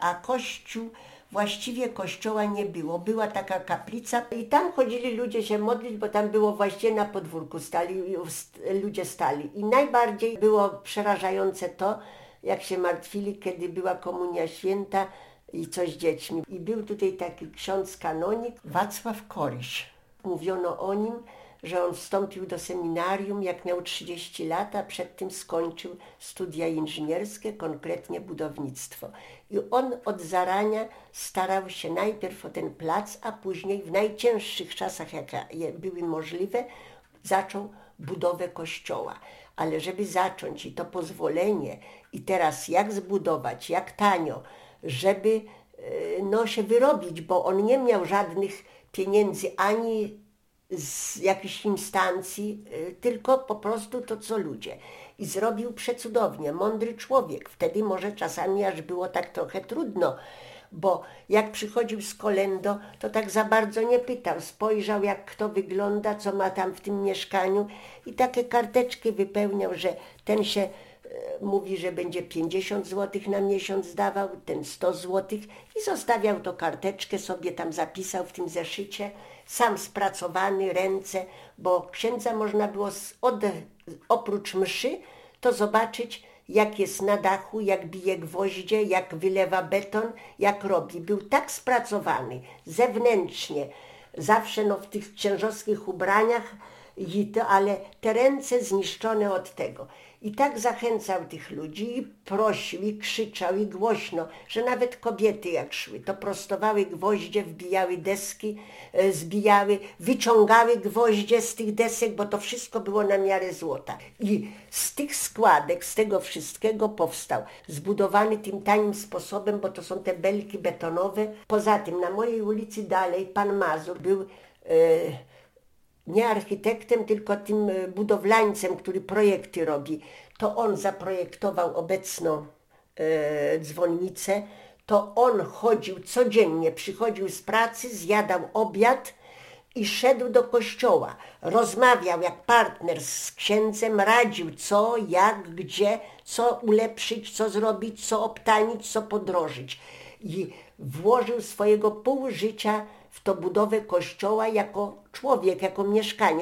a kościół, właściwie kościoła nie było. Była taka kaplica i tam chodzili ludzie się modlić, bo tam było właściwie na podwórku ludzie stali. I najbardziej było przerażające to, jak się martwili, kiedy była komunia święta i coś z dziećmi. I był tutaj taki ksiądz kanonik Wacław Koryś. Mówiono o nim, że on wstąpił do seminarium, jak miał 30 lat, a przed tym skończył studia inżynierskie, konkretnie budownictwo. I on od zarania starał się najpierw o ten plac, a później w najcięższych czasach, jakie były możliwe, zaczął budowę kościoła. Ale żeby zacząć i to pozwolenie i teraz jak zbudować, jak tanio, żeby się wyrobić, bo on nie miał żadnych pieniędzy ani z jakichś instancji, tylko po prostu to co ludzie. I zrobił przecudownie, mądry człowiek. Wtedy może czasami aż było tak trochę trudno, bo jak przychodził z kolędą, to tak za bardzo nie pytał. Spojrzał, jak kto wygląda, co ma tam w tym mieszkaniu i takie karteczki wypełniał, że ten się mówi, że będzie 50 zł na miesiąc dawał, ten 100 zł i zostawiał to karteczkę, sobie tam zapisał w tym zeszycie, sam spracowany, ręce, bo księdza można było oprócz mszy to zobaczyć, jak jest na dachu, jak bije gwoździe, jak wylewa beton, jak robi. Był tak spracowany zewnętrznie, zawsze w tych księżowskich ubraniach, ale te ręce zniszczone od tego. I tak zachęcał tych ludzi i prosił, i krzyczał, i głośno, że nawet kobiety jak szły, to prostowały gwoździe, wbijały deski, zbijały, wyciągały gwoździe z tych desek, bo to wszystko było na miarę złota. I z tych składek, z tego wszystkiego powstał, zbudowany tym tanim sposobem, bo to są te belki betonowe. Poza tym na mojej ulicy dalej pan Mazur był nie architektem, tylko tym budowlańcem, który projekty robi. To on zaprojektował obecną dzwonnicę, to on chodził codziennie, przychodził z pracy, zjadał obiad i szedł do kościoła. Rozmawiał jak partner z księdzem, radził co, jak, gdzie, co ulepszyć, co zrobić, co obtanić, co podrożyć. I włożył swojego pół życia w to budowę kościoła jako człowiek, jako mieszkanie.